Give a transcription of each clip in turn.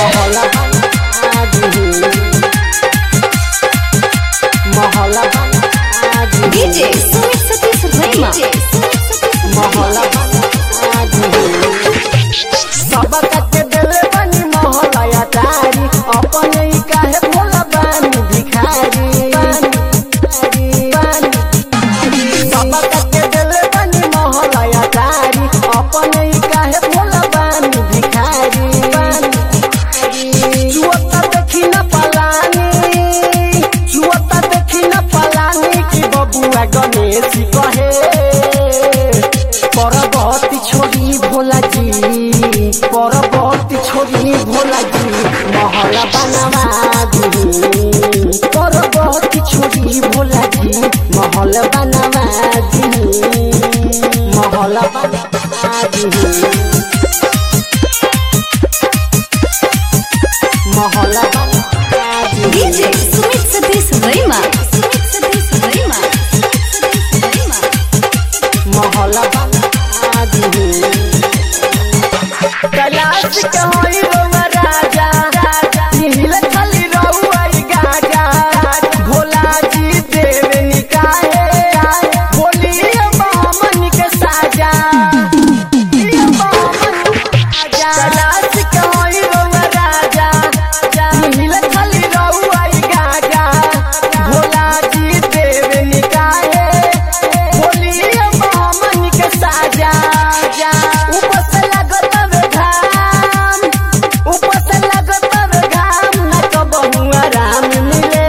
महला महला डीजे सुमित सतीश वर्मा महला सब कते देले बनी महला या तारी अपन ही काहे भोला बानी भिखारी सब कते देले बनी महला या तारी अपन ही काहे भोला बानी भिखारी जुवता देखी न पलानी की बबुआ गणेश कहे परबती छोड़ी भोला जी परबती छोड़ी भोला जी महला बनवा दी परबती छोड़ी भोला जी महल बनवा दी महल बनवा दी महल बनवा दी डीजे सुमित सतीश वर्मा महला बनवा दी कैलाश के होई रउआ राजा हिल खाली रउआ गाजा भोला जी देवे निकाहे बोलिए बामन के साजा कैलाश के होई रउआ राजा हिल खाली रउआ गाजा भोला जी देवे निकाहे बोलिए बामन के साजा ऊपर से लगत घाम ऊपर से लगत घाम न कबहू आराम मिले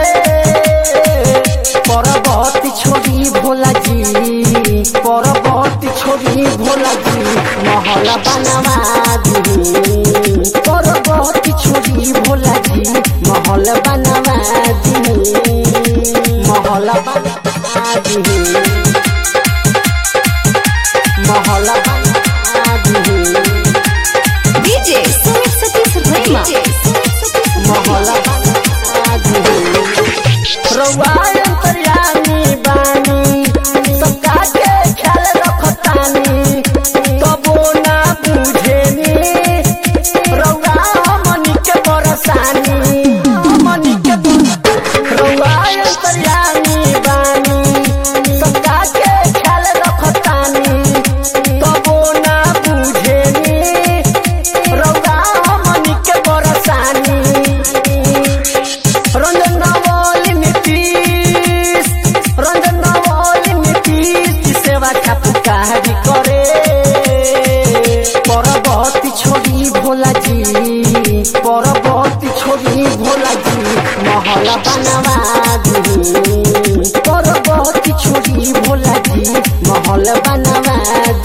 परबती छोड़ी भोला जी परबती छोड़ी भोला जी महला बनवा दी परबती छोड़ी भोला जी महल बनवा दी महला बनवा दी महला बनवा दी डीजे सुमित सतीश वर्मा महला बनवा दी रउआ अंतर्यामी बानी सबका के ख्याल रखतानी तबो ना बुझेनी रउआ हमनी के बरसानी हमनी के रउआ अंतर्यामी बानी सबका के ख्याल रखतानी तबो ना बुझेनी रउआ हमनी के बरसानी रंजनवली नीतीश सेवा खापुकारी करे परबती छोड़ी भोला जी परबती छोड़ी भोला जी महला बनवा दी परबती छोड़ी भोला जी महल बनवा